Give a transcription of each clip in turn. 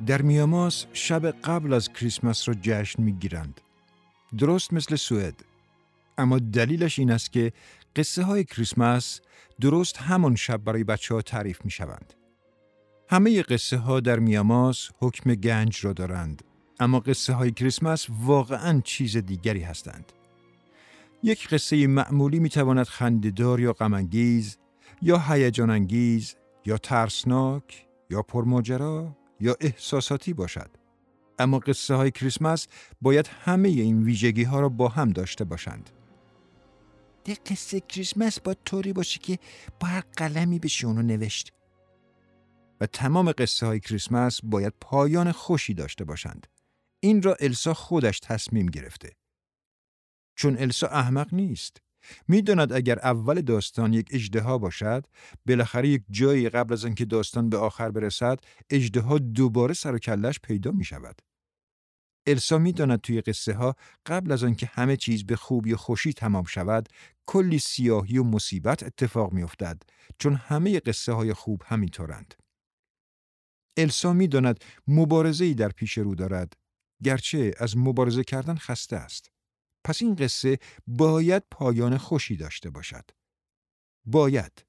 در میاماس شب قبل از کریسمس را جشن می‌گیرند. درست مثل سوئد. اما دلیلش این است که قصه های کریسمس درست همان شب برای بچه‌ها تعریف می‌شوند. همه قصه ها در میاماس حکم گنج را دارند، اما قصه های کریسمس واقعاً چیز دیگری هستند. یک قصه معمولی می‌تواند خنده‌دار یا غم‌انگیز، یا هیجان انگیز، یا ترسناک، یا پرماجرا، یا احساساتی باشد. اما قصه های کریسمس باید همه این ویژگی ها را با هم داشته باشند. ده قصه کریسمس باید طوری باشه که با هر قلمی بشه اونو نوشت. و تمام قصه های کریسمس باید پایان خوشی داشته باشند. این را السا خودش تصمیم گرفته. چون السا احمق نیست. میداند اگر اول داستان یک اژدها باشد، بالاخره یک جایی قبل از آنکه داستان به آخر برسد، اژدها دوباره سر و کله‌اش پیدا می شود. السا میداند توی قصه ها قبل از آنکه همه چیز به خوبی و خوشی تمام شود، کلی سیاهی و مصیبت اتفاق می افتد، چون همه قصه های خوب همینطورند. السا میداند مبارزه‌ای در پیش رو دارد، گرچه از مبارزه کردن خسته است. پس این قصه باید پایان خوشی داشته باشد. باید.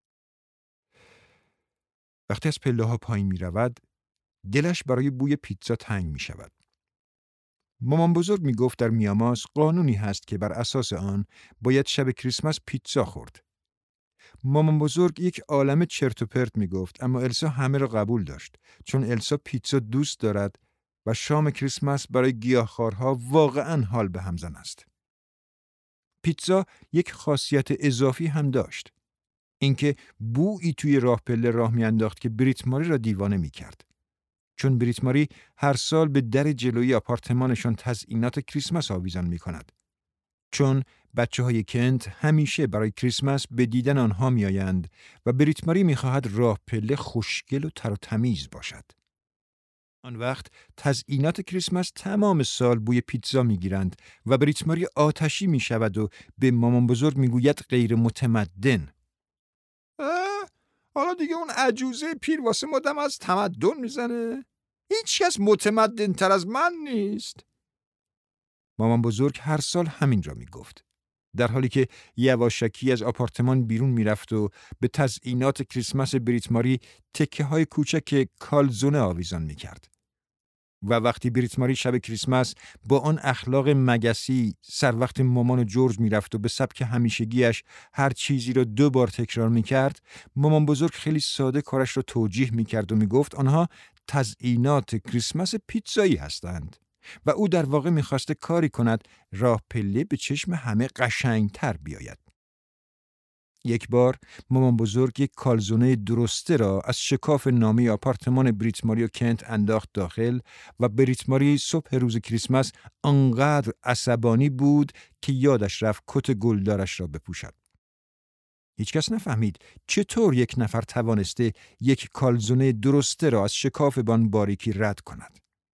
وقتی از پله‌ها پایین می رود، دلش برای بوی پیتزا تنگ می شود. مامان بزرگ می گفت در میاماس قانونی هست که بر اساس آن باید شب کریسمس پیتزا خورد. مامان بزرگ یک عالمه چرت و پرت می گفت، اما السا همه را قبول داشت، چون السا پیتزا دوست دارد و شام کریسمس برای گیاهخوارها واقعاً حال به همزن است. پیتزا یک خاصیت اضافی هم داشت. اینکه بویی توی راه پله راه میانداخت که بریت ماری را دیوانه میکرد. چون بریت ماری هر سال به در جلویی آپارتمانشان تزیینات کریسمس آویزان میکند. چون بچه‌های کنت همیشه برای کریسمس به دیدن آنها میآیند و بریت ماری میخواهد راه پله خوشگل و تر و تمیز باشد. آن وقت تزیینات کریسمس تمام سال بوی پیتزا میگیرند و بریت ماری آتشی میشود و به مامان بزرگ میگوید غیر متمدن. حالا دیگه اون عجوزه پیر واسه ما دم از تمدن میزنه؟ هیچ کس متمدن تر از من نیست. مامان بزرگ هر سال همین را میگفت، در حالی که یواشکی از آپارتمان بیرون میرفت و به تزیینات کریسمس بریت ماری تکه های کوچک کالزونه آویزان میکرد. و وقتی بریت ماری شب کریسمس با آن اخلاق مگسی سر وقت مامان و جورج میرفت و به سبک همیشگیش هر چیزی را 2 بار تکرار میکرد، مامان بزرگ خیلی ساده کارش را توجیه میکرد و میگفت آنها تزیینات کریسمس پیتزایی هستند و او در واقع میخواسته کاری کند راه پله به چشم همه قشنگتر بیاید. یک بار مامان بزرگ یک کالزونه درسته را از شکاف نامی آپارتمان بریت ماری و کنت انداخت داخل و بریت ماری صبح روز کریسمس آنقدر عصبانی بود که یادش رفت کت گلدارش را بپوشد. هیچکس نفهمید چطور یک نفر توانسته یک کالزونه درسته را از شکاف بان باریکی رد کند.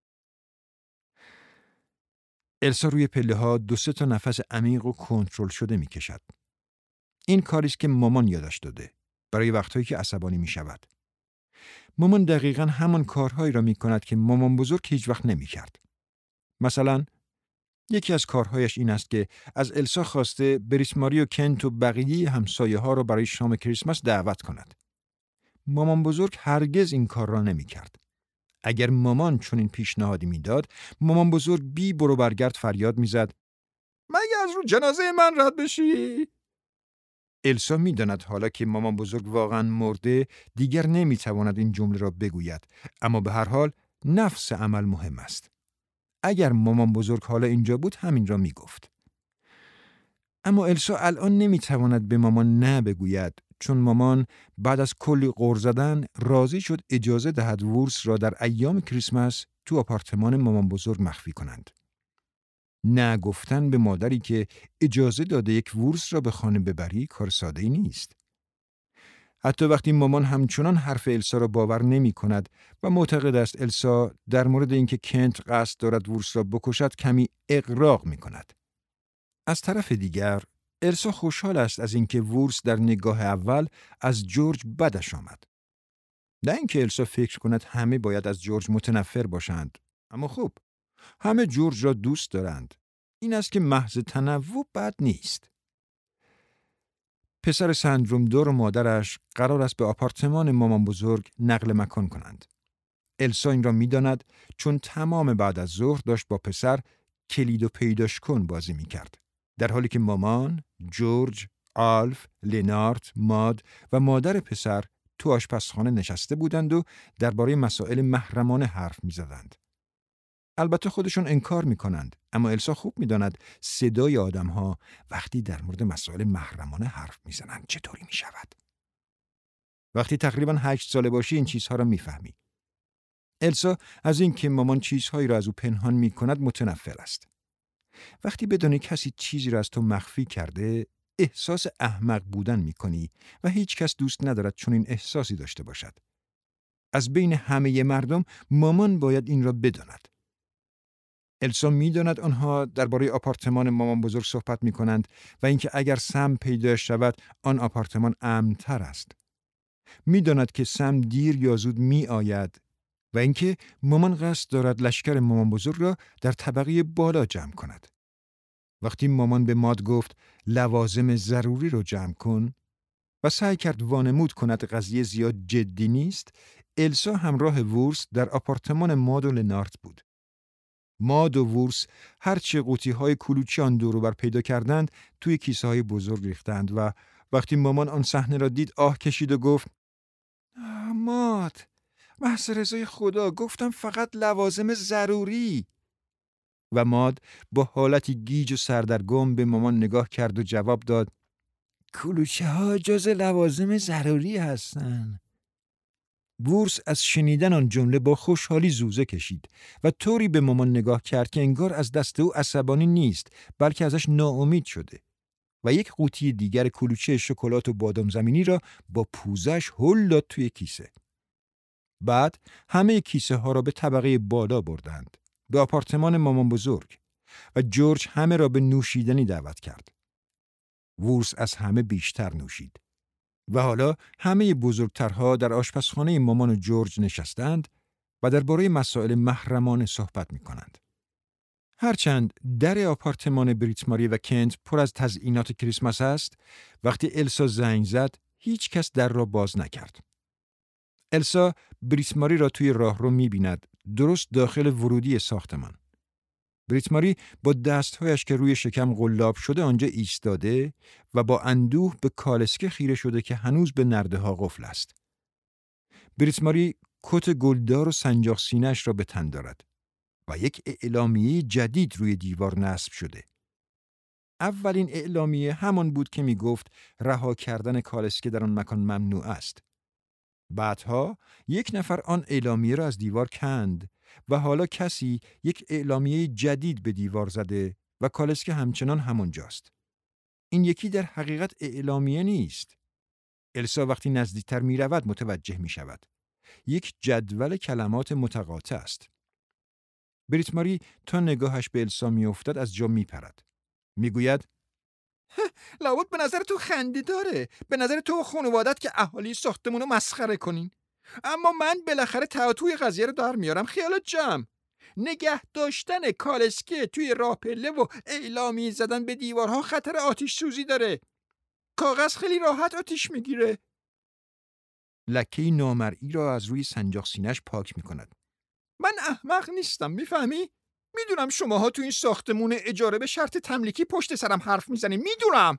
السا روی پله‌ها 2-3 تا نفس عمیق و کنترل شده می‌کشد. این کاریست که مامان یادش داده، برای وقتهایی که عصبانی می شود. مامان دقیقاً همان کارهایی را می کند که مامان بزرگ هیچ وقت نمی کرد. مثلا یکی از کارهایش این است که از السا خواسته بریت ماری و کنت و بقیه همسایه ها را برای شام کریسمس دعوت کند. مامان بزرگ هرگز این کار را نمی کرد. اگر مامان چون این پیشنهادی می داد، مامان بزرگ بی برو برگرد فریاد می زد مگه از رو جنازه من رد بشی؟ السا می داند حالا که مامان بزرگ واقعا مرده دیگر نمی تواند این جمله را بگوید، اما به هر حال نفس عمل مهم است. اگر مامان بزرگ حالا اینجا بود همین را می گفت. اما السا الان نمی تواند به مامان نه بگوید، چون مامان بعد از کلی غر زدن راضی شد اجازه دهد ورس را در ایام کریسمس تو آپارتمان مامان بزرگ مخفی کنند. نه گفتن به مادری که اجازه داده یک ورس را به خانه ببری کار ساده‌ای نیست. حتی وقتی مامان همچنان حرف السا را باور نمی کند و معتقد است السا در مورد اینکه کنت قصد دارد ورس را بکشد کمی اغراق می کند. از طرف دیگر السا خوشحال است از اینکه ورس در نگاه اول از جورج بدش آمد. نه اینکه السا فکر کند همه باید از جورج متنفر باشند، اما خب همه جورج را دوست دارند. این است که محض تنوع بد نیست. پسر سندروم دور و مادرش قرار است به آپارتمان مامان بزرگ نقل مکان کنند. السا این را می‌داند چون تمام بعد از ظهر داشت با پسر کلید و پیداش کن بازی می‌کرد. در حالی که مامان، جورج، آلف، لنارد، ماد و مادر پسر تو آشپزخانه نشسته بودند و درباره مسائل محرمانه حرف می‌زدند. البته خودشون انکار می‌کنند، اما السا خوب می‌داند صدای آدم‌ها وقتی در مورد مسائل محرمانه حرف می‌زنند چطوری می‌شود. وقتی تقریباً 8 ساله باشی این چیزها را می‌فهمی. السا از این که مامان چیزهایی را از او پنهان می‌کند متنفر است. وقتی بدانی کسی چیزی را از تو مخفی کرده، احساس احمق بودن می‌کنی و هیچ کس دوست ندارد چنین احساسی داشته باشد. از بین همه مردم مامان باید این را بداند. السا می‌داند آنها درباره آپارتمان مامان بزرگ صحبت می‌کنند و اینکه اگر سم پیدا شود آن آپارتمان امن‌تر است. می‌داند که سم دیر یا زود می‌آید و اینکه مامان قصد دارد لشکر مامان بزرگ را در طبقه بالا جمع کند. وقتی مامان به ماد گفت لوازم ضروری رو جمع کن و سعی کرد وانمود کند قضیه زیاد جدی نیست، السا همراه وورس در آپارتمان ماد و لنارد بود. ماد و وورس هرچه قوطی‌های کلوچی آن دور و بر پیدا کردند توی کیسه‌های بزرگ ریختند و وقتی مامان آن صحنه را دید آه کشید و گفت ماد، محض رضای خدا گفتم فقط لوازم ضروری. و ماد با حالتی گیج و سردرگم به مامان نگاه کرد و جواب داد کلوچه ها جز لوازم ضروری هستن. وورس از شنیدن آن جمله با خوشحالی زوزه کشید و طوری به مامان نگاه کرد که انگار از دست او عصبانی نیست بلکه ازش ناامید شده و یک قوطی دیگر کلوچه شکلات و بادام زمینی را با پوزش هل داد توی کیسه. بعد همه کیسه ها را به طبقه بالا بردند، به آپارتمان مامان بزرگ، و جورج همه را به نوشیدنی دعوت کرد. وورس از همه بیشتر نوشید. و حالا همه بزرگترها در آشپزخانه مامان و جورج نشستند و درباره مسائل محرمانه صحبت می کنند. هرچند در آپارتمان بریت ماری و کنت پر از تزیینات کریسمس است، وقتی السا زنگ زد هیچ کس در را باز نکرد. السا بریت ماری را توی راهرو می بیند، درست داخل ورودی ساختمان. بریت ماری با دستهایش که روی شکم قلاب شده آنجا ایستاده و با اندوه به کالسکه خیره شده که هنوز به نرده ها قفل است. بریت ماری کت گلدار و سنجاق سینه‌اش را به تن دارد و یک اعلامیه جدید روی دیوار نصب شده. اولین اعلامیه همان بود که می گفت رها کردن کالسکه در آن مکان ممنوع است. بعدها یک نفر آن اعلامیه را از دیوار کند و حالا کسی یک اعلامیه جدید به دیوار زده و کالسکه همچنان همانجاست. این یکی در حقیقت اعلامیه نیست. السا وقتی نزدیکتر می رود متوجه می شود. یک جدول کلمات متقاطع است. بریت ماری تا نگاهش به السا می افتد از جا می پرد. می گوید لابد به نظر تو خنده داره. به نظر تو و خانوادت که اهالی ساختمون رو مسخره کنین. اما من بالاخره توی قضیه رو در میارم. خیالت جمع. نگه داشتن کالسکه توی راه پله و اعلامی زدن به دیوارها خطر آتش سوزی داره. کاغذ خیلی راحت آتش میگیره. لکه نامرئی را از روی سنجاق سینه‌اش پاک می کند. من احمق نیستم، میفهمی؟ میدونم شماها تو این ساختمون اجاره به شرط تملیکی پشت سرم حرف میزنی. میدونم.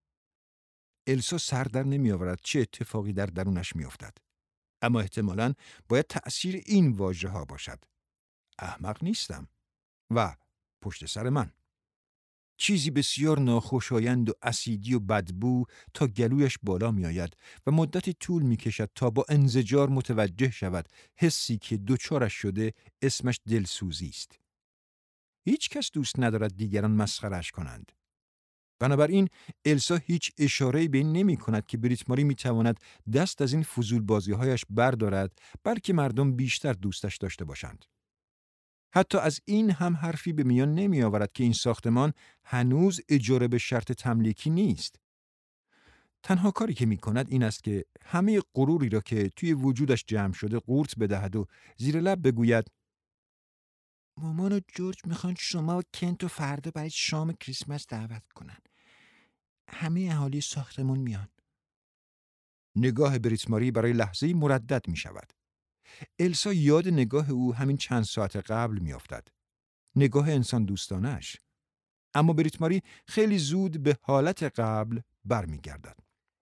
السا سر در نمی آورد چه اتفاقی در درونش می افتد. اما احتمالاً باید تأثیر این واژه ها باشد. احمق نیستم و پشت سر من. چیزی بسیار ناخوشایند و اسیدی و بدبو تا گلویش بالا می آید و مدتی طول می کشد تا با انزجار متوجه شود حسی که دوچارش شده اسمش دلسوزی است. هیچ کس دوست ندارد دیگران مسخره‌اش کنند. بنابراین السا هیچ اشاره‌ای به این نمی کند که بریت ماری می تواند دست از این فضول بازی‌هایش بردارد بلکه مردم بیشتر دوستش داشته باشند. حتی از این هم حرفی به میان نمی آورد که این ساختمان هنوز اجاره به شرط تملیکی نیست. تنها کاری که می‌کند این است که همه غروری را که توی وجودش جمع شده قورت بدهد و زیر لب بگوید مامان و جورج میخوان شما و کنت و فردا برای شام کریسمس دعوت کنن. همه اهالی ساختمون میان. نگاه بریتماری برای لحظه‌ای مردد می‌شود. السا یاد نگاه او همین چند ساعت قبل می‌افتد. نگاه انسان دوستانش. اما بریتماری خیلی زود به حالت قبل برمیگردد.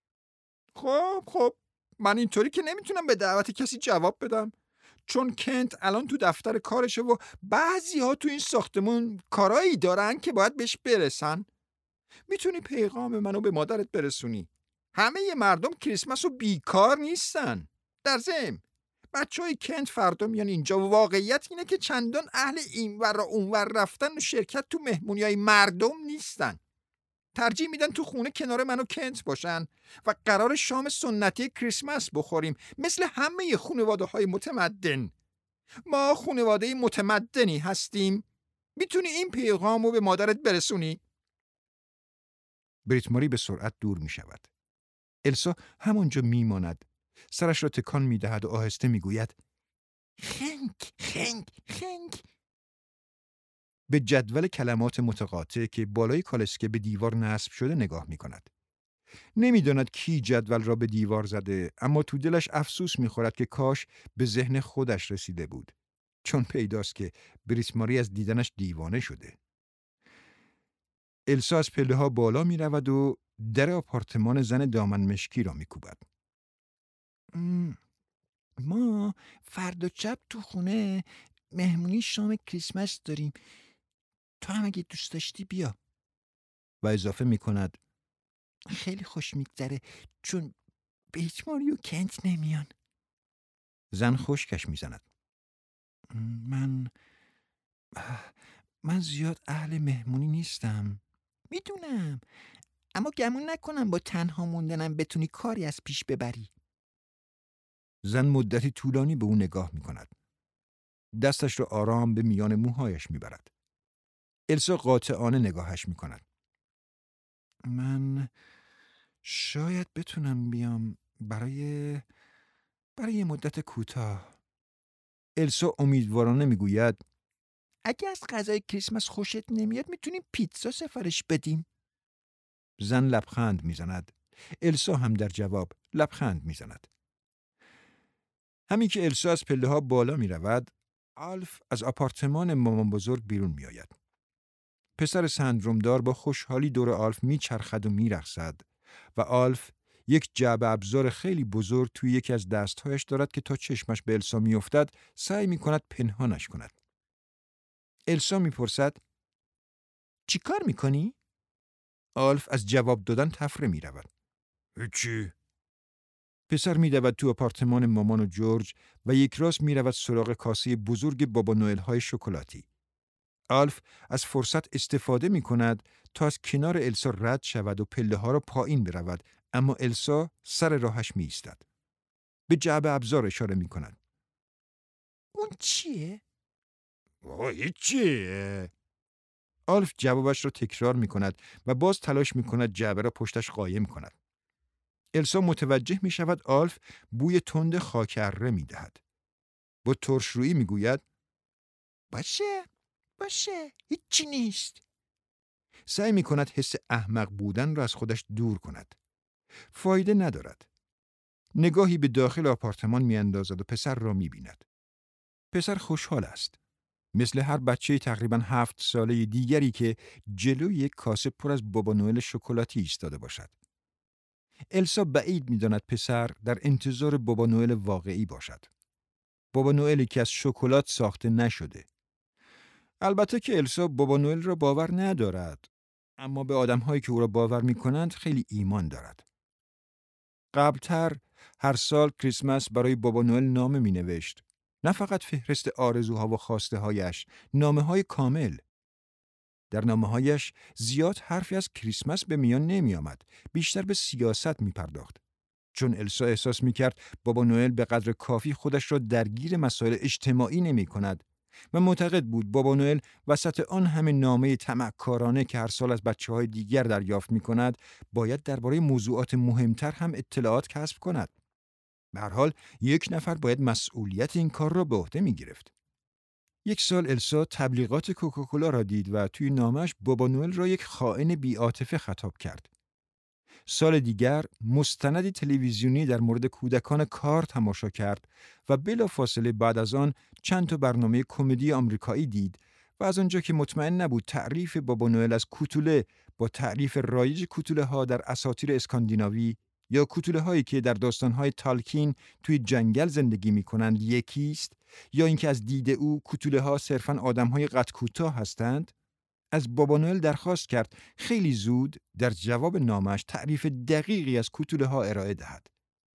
خب من اینطوری که نمیتونم به دعوت کسی جواب بدم، چون کنت الان تو دفتر کارشه و بعضی‌ها تو این ساختمون کارایی دارن که باید بهش برسن. میتونی پیغام منو به مادرت برسونی. همه مردم کریسمس و بیکار نیستن. در ضمن بچه‌های کنت فردا میان اینجا و واقعیت اینه که چندان اهل اینور و اونور رفتن و شرکت تو مهمونیای مردم نیستن. ترجیح میدن تو خونه کنار من و کنت باشن و قرار شام سنتی کریسمس بخوریم مثل همه خانواده‌های متمدن. ما خانواده متمدنی هستیم. میتونی این پیغامو به مادرت برسونی؟ بریتماری به سرعت دور می‌شود. السا همانجا میماند. سرش را تکان می‌دهد و آهسته می‌گوید خنگ. به جدول کلمات متقاطع که بالای کالسکه به دیوار نصب شده نگاه می‌کند. نمی‌داند کی جدول را به دیوار زده، اما تو دلش افسوس می‌خورد که کاش به ذهن خودش رسیده بود، چون پیداست که بریتماری از دیدنش دیوانه شده. السا از پله‌ها بالا می‌رود و در آپارتمان زن دامن مشکی را می‌کوبد. ما فردا شب تو خونه مهمونی شام کریسمس داریم. تو هم اگه دوست داشتی بیا. و اضافه می‌کند خیلی خوش میگذره چون بریتماری و کنت نمیان. زن خشکش می‌زند. من زیاد اهل مهمونی نیستم. میدونم، اما گمون نکنم با تنها موندنم بتونی کاری از پیش ببری. زن مدتی طولانی به او نگاه می‌کند. دستش را آرام به میان موهایش می‌برد. السا قاطعانه نگاهش می‌کند. من شاید بتونم بیام برای مدت کوتاه. السا امیدوارانه می‌گوید اگه از غذای کریسمس خوشت نمیاد میتونیم پیتزا سفارش بدیم. زن لبخند می‌زند. السا هم در جواب لبخند می‌زند. همین که السا از پله‌ها بالا می‌رود، آلف از آپارتمان مامان بزرگ بیرون می‌آید. پسر سندرومدار با خوشحالی دور آلف میچرخد و میرقصد و آلف یک جعبه ابزار خیلی بزرگ توی یکی از دستهایش دارد که تا چشمش به السا میافتد سعی میکند پنهانش کند. السا میپرسد چی کار میکنی؟ آلف از جواب دادن تفره میرود. هیچی. پسر میدود تو آپارتمان مامان و جورج و یک راست میرود سراغ کاسه بزرگ بابا نوئل های شکلاتی. آلف از فرصت استفاده می کند تا از کنار السا رد شود و پله ها را پایین برود، اما السا سر راهش می ایستد. به جعبه ابزار اشاره می کند. اون چیه؟ هیچیه. آلف جوابش را تکرار می کند و باز تلاش می کند جعبه را پشتش قایم کند. السا متوجه می شود آلف بوی تند خاک اره می دهد. با ترشرویی می گوید باشه هیچی نیست. سعی می کند حس احمق بودن را از خودش دور کند. فایده ندارد. نگاهی به داخل آپارتمان می اندازد و پسر را می بیند. پسر خوشحال است. مثل هر بچه تقریباً 7 ساله دیگری که جلوی یک کاسه پر از بابا نوئل شکلاتی ایستاده باشد. السا بعید می داند پسر در انتظار بابا نوئل واقعی باشد. بابا نوئلی که از شکلات ساخته نشده. البته که السا بابا نوئل را باور ندارد، اما به آدم‌هایی که او را باور می‌کنند خیلی ایمان دارد. قبلتر هر سال کریسمس برای بابا نوئل نامه می‌نوشت. نه فقط فهرست آرزوها و خواسته‌هایش، نامه‌های کامل. در نامه‌هایش زیاد حرفی از کریسمس به میان نمی‌آمد، بیشتر به سیاست می‌پرداخت. چون السا احساس می‌کرد بابا نوئل به قدر کافی خودش را درگیر مسائل اجتماعی نمی‌کند و معتقد بود بابا نوئل وسط آن همه نامه طمعکارانه که هر سال از بچه‌های دیگر دریافت می‌کند باید درباره موضوعات مهمتر هم اطلاعات کسب کند. به هر حال یک نفر باید مسئولیت این کار را به عهده می‌گرفت. یک سال السا تبلیغات کوکاکولا را دید و توی نامش بابا نوئل را یک خائن بی‌عاطفه خطاب کرد. سال دیگر مستندی تلویزیونی در مورد کودکان کار تماشا کرد و بلافاصله بعد از آن چند تا برنامه کمدی آمریکایی دید و از آنجا که مطمئن نبود تعریف بابا نوئل از کوتوله با تعریف رایج کوتوله ها در اساطیر اسکاندیناوی یا کوتوله هایی که در داستان های تالکین توی جنگل زندگی می کنند یکیست یا اینکه از دید او کوتوله ها صرفاً آدم های قد کوتاه هستند، از بابا نوئل درخواست کرد خیلی زود در جواب نامش تعریف دقیقی از کوتوله ها ارائه دهد.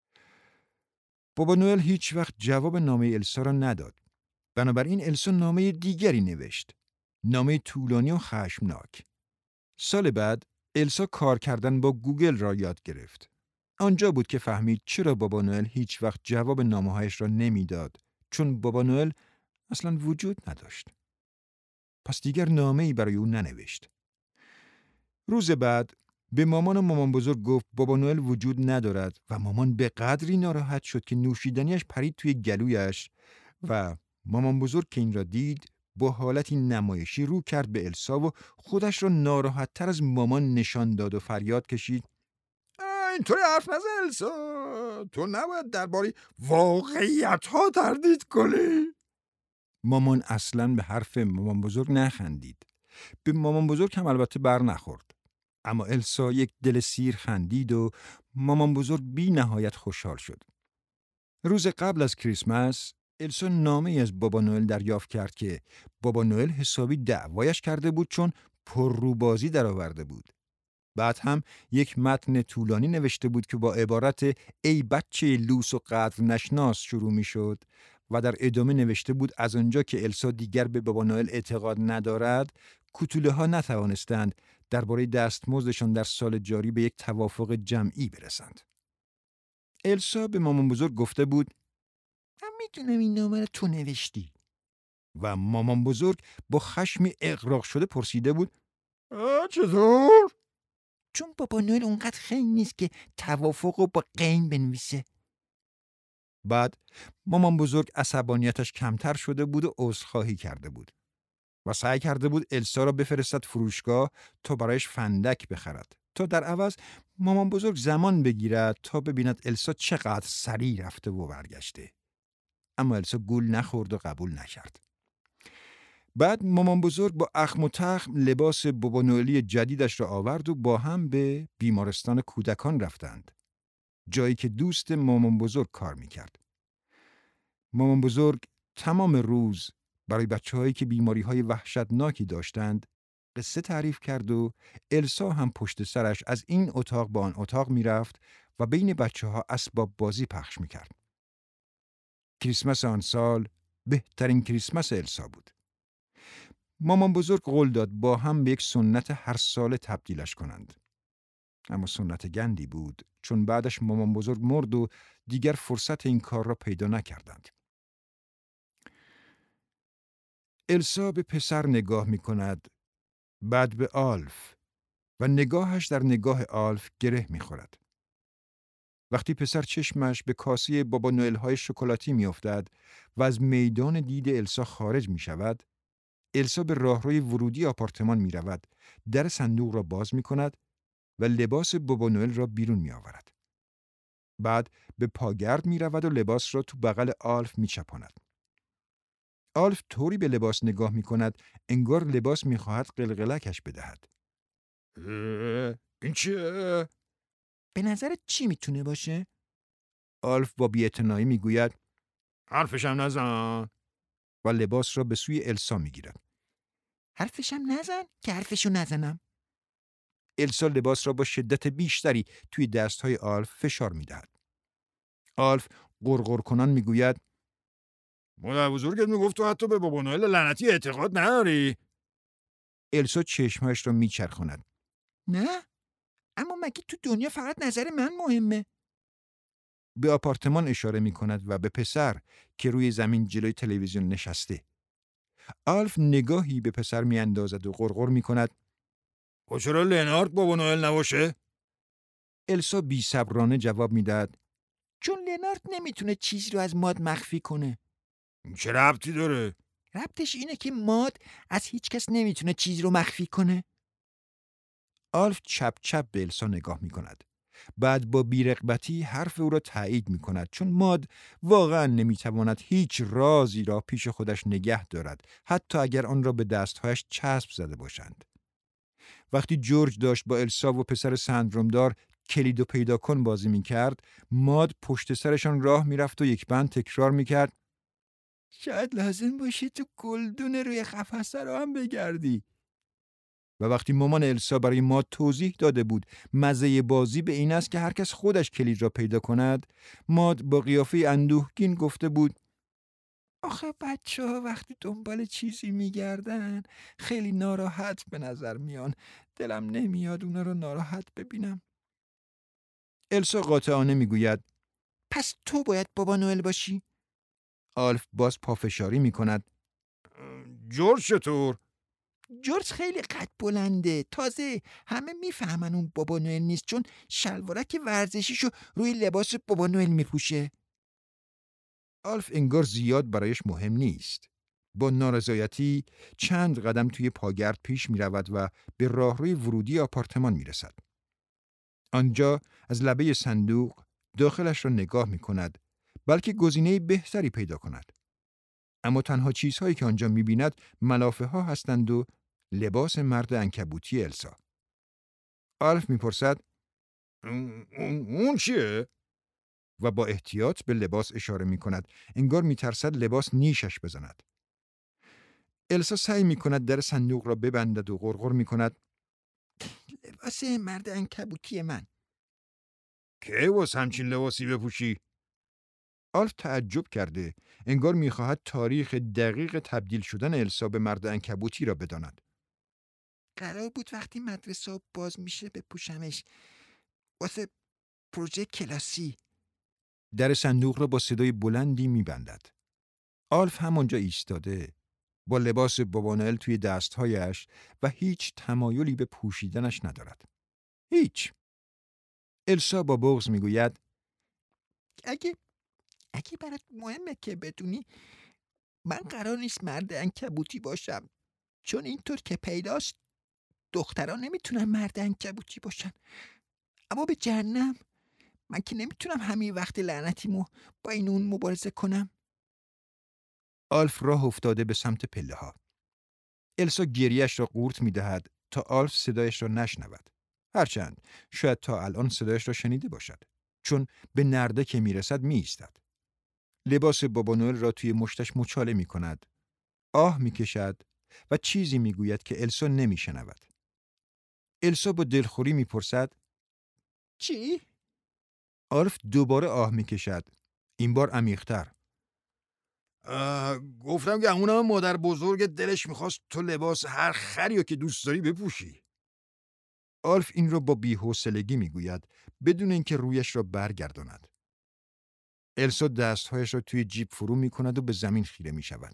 بابا نوئل هیچ وقت جواب نامه السا را نداد. بنابراین السا نامه دیگری نوشت. نامه طولانی و خشمناک. سال بعد السا کار کردن با گوگل را یاد گرفت. آنجا بود که فهمید چرا بابا نوئل هیچ وقت جواب نامه‌هایش را نمیداد، چون بابا نوئل اصلاً وجود نداشت. پس دیگر نامه‌ای برای او ننوشت. روز بعد به مامان و مامان بزرگ گفت بابا نوئل وجود ندارد و مامان به قدری ناراحت شد که نوشیدنیش پرید توی گلویش و مامان بزرگ که این را دید با حالتی نمایشی رو کرد به السا و خودش را ناراحت تر از مامان نشان داد و فریاد کشید: اینطوری حرف نزن السا، تو نباید درباره واقعیت‌ها تردید کنی. مامان اصلاً به حرف مامان بزرگ نخندید. به مامان بزرگ هم البته بر نخورد. اما السا یک دل سیر خندید و مامان بزرگ بی نهایت خوشحال شد. روز قبل از کریسمس السا نامه‌ای از بابا نوئل دریافت کرد که بابا نوئل حسابی دعوایش کرده بود چون پرروبازی درآورده بود. بعد هم یک متن طولانی نوشته بود که با عبارت ای بچه لوس و قدر نشناس شروع می شد و در ادامه نوشته بود از آنجا که السا دیگر به بابا نوئل اعتقاد ندارد، کوتوله ها نتوانستند درباره دستمزدشان در سال جاری به یک توافق جمعی برسند. السا به مامان بزرگ گفته بود من میدونم این نامه رو تو نوشتی. و مامان بزرگ با خشمی اغراق شده پرسیده بود چطور؟ چون بابا نوئل اونقدر خنگ نیست که توافق رو با قین بنویسه. بعد مامان بزرگ عصبانیتش کمتر شده بود و عذرخواهی کرده بود و سعی کرده بود السا را بفرستد فروشگاه تا برایش فندک بخرد تا در عوض مامان بزرگ زمان بگیرد تا ببیند السا چقدر سریع رفته و برگشته. اما السا گول نخورد و قبول نکرد. بعد مامان بزرگ با اخم و تخم لباس بابا نوئلی جدیدش را آورد و با هم به بیمارستان کودکان رفتند، جایی که دوست مامان بزرگ کار میکرد. مامان بزرگ تمام روز برای بچه‌هایی که بیماری‌های وحشتناکی داشتند قصه تعریف کرد و السا هم پشت سرش از این اتاق به آن اتاق میرفت و بین بچه‌ها اسباب بازی پخش میکرد. کریسمس آن سال بهترین کریسمس السا بود. مامان بزرگ قول داد با هم به یک سنت هر سال تبدیلش کنند. اما سنت گندی بود چون بعدش مامان بزرگ مرد و دیگر فرصت این کار را پیدا نکردند. السا به پسر نگاه می کند، بعد به آلف و نگاهش در نگاه آلف گره می خورد. وقتی پسر چشمش به کاسه بابا نوئل های شکلاتی می افتد و از میدان دید السا خارج می شود، السا به راهروی ورودی آپارتمان می رود، در صندوق را باز می کند و لباس بابا نوئل را بیرون می آورد. بعد به پاگرد می رود و لباس را تو بغل آلف می چپاند. آلف طوری به لباس نگاه می کند انگار لباس می خواهد قلقلکش بدهد. این چیه؟ به نظرت چی میتونه باشه؟ آلف با بی‌اعتنایی می گوید حرفشم نزن. و لباس را به سوی السا می گیرد. حرفشم نزن که حرفشو نزنم. السا لباس را با شدت بیشتری توی دستهای آلف فشار می دهد. آلف غرغر کنان می گوید مادر بزرگت میگفت تو حتی به بابا نوئل لعنتی اعتقاد نداری. السا چشمهایش را می چرخاند. نه؟ اما مگه تو دنیا فقط نظر من مهمه؟ به آپارتمان اشاره می کند و به پسر که روی زمین جلوی تلویزیون نشسته. آلف نگاهی به پسر میاندازد و غرغر میکند: چرا لنارد بابا نوئل نباشه؟ السا بی‌صبرانه جواب میداد: چون لنارد نمیتونه چیزی رو از ماد مخفی کنه. چه ربطی داره؟ ربطش اینه که ماد از هیچ کس نمیتونه چیزی رو مخفی کنه. آلف چپ چپ به السا نگاه میکند. بعد با بی‌رغبتی حرف او را تایید میکند، چون ماد واقعا نمیتواند هیچ رازی را پیش خودش نگه دارد، حتی اگر آن را به دستهایش چسب زده باشند. وقتی جورج داشت با السا و پسر سندرومدار کلیدو پیدا کن بازی میکرد، ماد پشت سرشان راه میرفت و یک بند تکرار میکرد: شاید لازم باشه تو گلدون روی قفسه رو هم بگردی. و وقتی مامان السا برای ماد توضیح داده بود مزه بازی به این است که هر کس خودش کلید را پیدا کند، ماد با قیافه اندوهگین گفته بود: آخه بچه‌ها وقتی دنبال چیزی میگردن خیلی ناراحت به نظر میان. دلم نمیاد اونا رو ناراحت ببینم. السا قاطعانه میگوید: پس تو باید بابا نوئل باشی؟ آلف باز پافشاری میکند: جورج چطور؟ جورج خیلی قد بلنده. تازه همه میفهمن اون بابا نوئل نیست، چون شلوارک ورزشیشو روی لباس بابا نوئل میپوشه. آلف انگار زیاد برایش مهم نیست. با نارضایتی چند قدم توی پاگرد پیش می رود و به راهروی ورودی آپارتمان می رسد. آنجا از لبه صندوق داخلش را نگاه می کند، بلکه گزینه بهتری پیدا کند. اما تنها چیزهایی که آنجا می بیند ملافه ها هستند و لباس مرد عنکبوتی السا. آلف می پرسد: اون چیه؟ و با احتیاط به لباس اشاره می کند، انگار می ترسد لباس نیشش بزند. السا سعی می کند در صندوق را ببندد و غرغر می کند: لباس مرد عنکبوتی من. کی واسه همچین لباسی بپوشی؟ آلف تعجب کرده، انگار می خواهد تاریخ دقیق تبدیل شدن السا به مرد عنکبوتی را بداند. قرار بود وقتی مدرسه باز میشه بپوشمش، واسه پروژه کلاسی. در صندوق را با صدای بلندی می بندد. آلف همانجا ایستاده، با لباس بابا نوئل توی دستهایش و هیچ تمایلی به پوشیدنش ندارد. هیچ. السا با بغض می گوید: اگه برات مهمه که بدونی من قرار نیست مرد عنکبوتی باشم، چون اینطور که پیداست دختران نمیتونن مرد عنکبوتی باشن. اما به جهنم، من که نمیتونم همین وقت لعنتیمو با این اون مبارزه کنم. آلف راه افتاده به سمت پله ها. السا گریهش را قورت می دهد تا آلف صدایش را نشنود. هرچند شاید تا الان صدایش را شنیده باشد، چون به نرده که می رسد می ایستد. لباس بابا نوئل را توی مشتش مچاله می کند. آه می کشد و چیزی می گوید که السا نمی شنود. السا با دلخوری می پرسد: چی؟ آلف دوباره آه می کشد. این بار عمیق‌تر. گفتم که همونم مادر بزرگ دلش میخواست تو لباس هر خریو که دوست داری بپوشی. آلف این را با بی‌حوصلگی می گوید، بدون اینکه رویش را برگرداند. السا دستهایش را توی جیب فرو می کند و به زمین خیره می شود.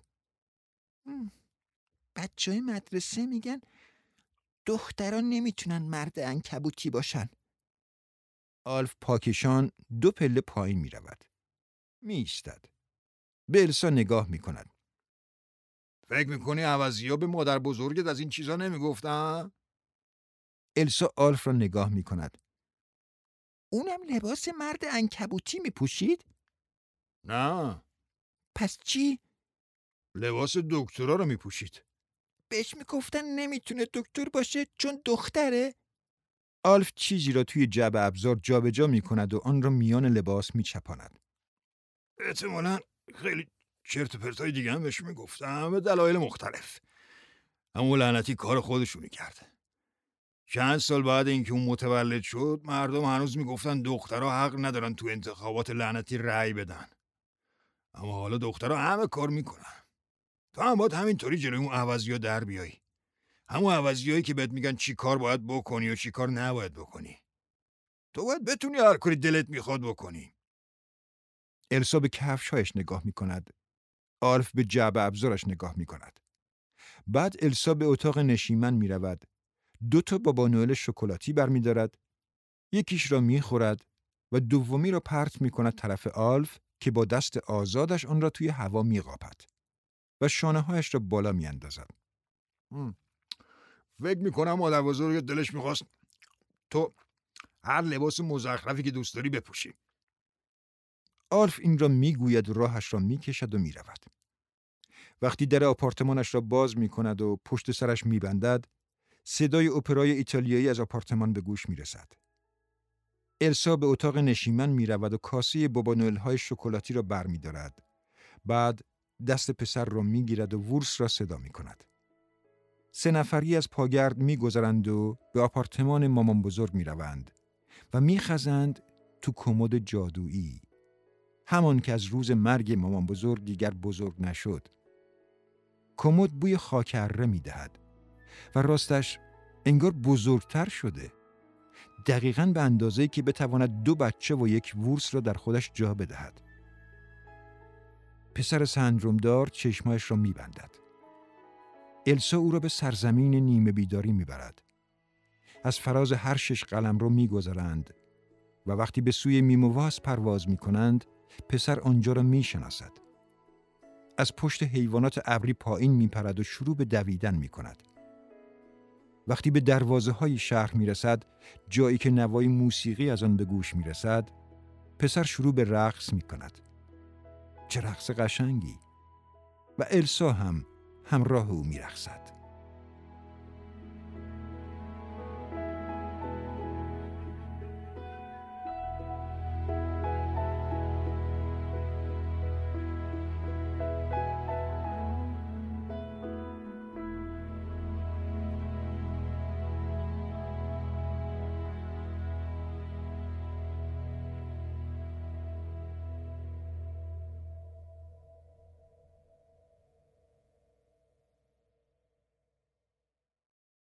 بچه‌های مدرسه میگن دختران نمیتونن مرد عنکبوتی باشن. آلف پاکشان 2 پله پایین می رود. می ایستد. به السا نگاه می کند. فکر میکنی عوضی‌ها به مادر بزرگت از این چیزا نمیگفتن؟ السا آلف را نگاه می کند. اونم لباس مرد عنکبوتی میپوشید؟ نه، پس چی؟ لباس دکترا رو میپوشید. بهش میگفتن نمیتونه دکتر باشه چون دختره؟ آلف چیزی را توی جعبه ابزار جابجا می کند و آن را میان لباس می چپاند. احتمالاً خیلی چرت و پرتای دیگه هم بهش میگفتم به دلایل مختلف. اما لعنتی کار خودشو میکرد. چند سال بعد اینکه اون متولد شد، مردم هنوز میگفتن دخترها حق ندارن تو انتخابات لعنتی رأی بدن. اما حالا دخترها همه کار میکنن. تو هم باید همینطوری جلوی اون عوضی‌ها در بیایی. همون عوضی‌هایی که بهت میگن چی کار باید بکنی و چی کار نباید بکنی. تو باید بتونی هر کاری دلت میخواد بکنی. السا به کفش‌هایش نگاه می کند. آلف به جعبه ابزارش نگاه می کند. بعد السا به اتاق نشیمن می رود. 2 تا بابا نوئل شکلاتی برمی‌دارد، یکیش را می‌خورد و دومی را پرت می‌کند طرف آلف که با دست آزادش آن را توی هوا می‌قاپد و شانه‌هایش را بالا می‌اندازد. فکر می‌کنم مادر بزرگ دلش می‌خواست تو هر لباس مزخرفی که دوست داری بپوشی. آلف این را می‌گوید و راهش را می‌کشد و می‌رود. وقتی در آپارتمانش را باز می‌کند و پشت سرش می‌بندد، صدای اپرای ایتالیایی از آپارتمان به گوش می‌رسد. السا به اتاق نشیمن می‌رود و کاسه بابا نوئل‌های شکلاتی را برمی‌دارد. بعد دست پسر را می‌گیرد و وورس را صدا می‌کند. 3 نفری از پاگرد می‌گذرند و به آپارتمان مامان بزرگ می‌روند و می‌خزند تو کمد جادویی، همان که از روز مرگ مامان بزرگ دیگر بزرگ نشد. کمد بوی خاک اره می‌دهد و راستش انگار بزرگتر شده، دقیقاً به اندازه‌ای که بتواند 2 بچه و 1 وورس را در خودش جا بدهد. پسر سندرومدار چشمایش را می‌بندد. السا او را به سرزمین نیمه بیداری می‌برد. از فراز هر 6 قلمرو می‌گذرند و وقتی به سوی میمواز پرواز می‌کنند، پسر آنجا را می‌شناسد. از پشت حیوانات ابری پایین می‌پرد و شروع به دویدن می‌کند. وقتی به دروازه‌های شهر می‌رسد، جایی که نوای موسیقی از آن به گوش می‌رسد، پسر شروع به رقص می‌کند. چه رقص قشنگی! و السا هم همراه او می‌رقصد.